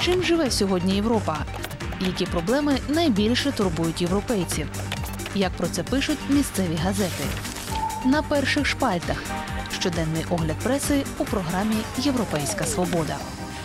Чим живе сьогодні Європа? Які проблеми найбільше турбують європейців? Як про це пишуть місцеві газети? На перших шпальтах. Щоденний огляд преси у програмі «Європейська свобода».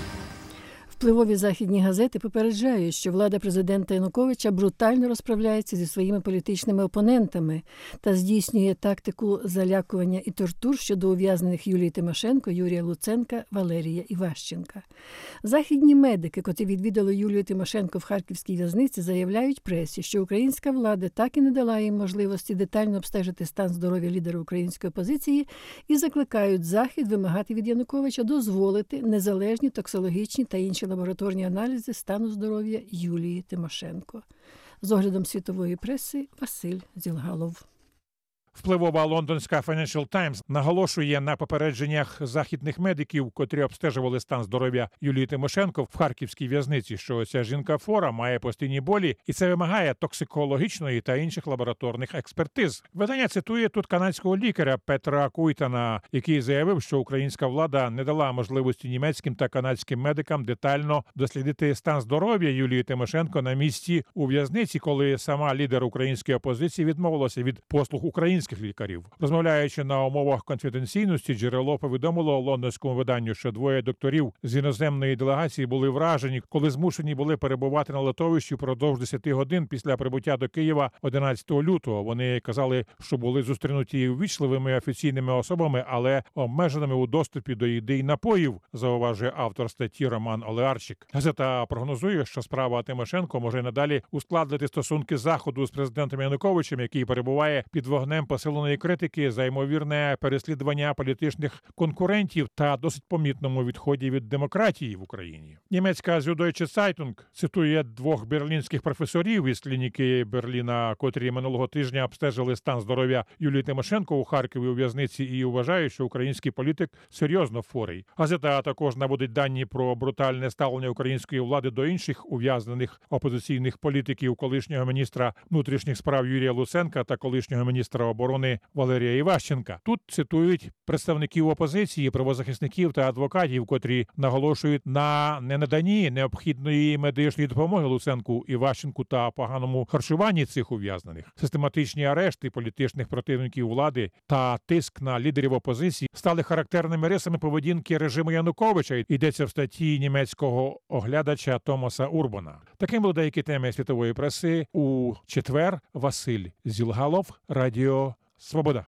Впливові західні газети попереджають, що влада президента Януковича брутально розправляється зі своїми політичними опонентами та здійснює тактику залякування і тортур щодо ув'язнених Юлії Тимошенко, Юрія Луценка, Валерія Іващенка. Західні медики, котрі відвідали Юлію Тимошенко в харківській в'язниці, заявляють пресі, що українська влада так і не дала їм можливості детально обстежити стан здоров'я лідера української опозиції і закликають Захід вимагати від Януковича дозволити незалежні токсикологічні та інші лабораторні аналізи стану здоров'я Юлії Тимошенко. З оглядом світової преси Василь Зілгалов. Впливова лондонська Financial Times наголошує на попередженнях західних медиків, котрі обстежували стан здоров'я Юлії Тимошенко в харківській в'язниці, що ця жінка-фора має постійні болі, і це вимагає токсикологічної та інших лабораторних експертиз. Видання цитує тут канадського лікаря Петра Куйтана, який заявив, що українська влада не дала можливості німецьким та канадським медикам детально дослідити стан здоров'я Юлії Тимошенко на місці у в'язниці, коли сама лідер української опозиції відмовилася від послуг українських лікарів. Розмовляючи на умовах конфіденційності, джерело повідомило лондонському виданню, що двоє докторів з іноземної делегації були вражені, коли змушені були перебувати на литовищі впродовж 10 годин після прибуття до Києва 11 лютого. Вони казали, що були зустрінуті ввічливими офіційними особами, але обмеженими у доступі до їди й напоїв, зауважує автор статті Роман Олеарчик. Газета прогнозує, що справа Тимошенко може надалі ускладнити стосунки Заходу з президентом Януковичем, який перебуває під вогнем посиленої критики за ймовірне переслідування політичних конкурентів та досить помітному відході від демократії в Україні. Німецька Süddeutsche Zeitung цитує двох берлінських професорів із клініки Берліна, котрі минулого тижня обстежили стан здоров'я Юлії Тимошенко у Харкові у в'язниці і вважають, що український політик серйозно хворий. Газета також наводить дані про брутальне ставлення української влади до інших ув'язнених опозиційних політиків, колишнього міністра внутрішніх справ Юрія Луценка та колишнього міністра оборони Валерія Іващенка. Тут цитують представників опозиції, правозахисників та адвокатів, котрі наголошують на ненаданні необхідної медичної допомоги Луценку, Іващенку та поганому харчуванні цих ув'язнених. Систематичні арешти політичних противників влади та тиск на лідерів опозиції стали характерними рисами поведінки режиму Януковича, йдеться в статті німецького оглядача Томаса Урбана. Таким були деякі теми світової преси у четвер. Василь Зілгалов, Радіо Свобода.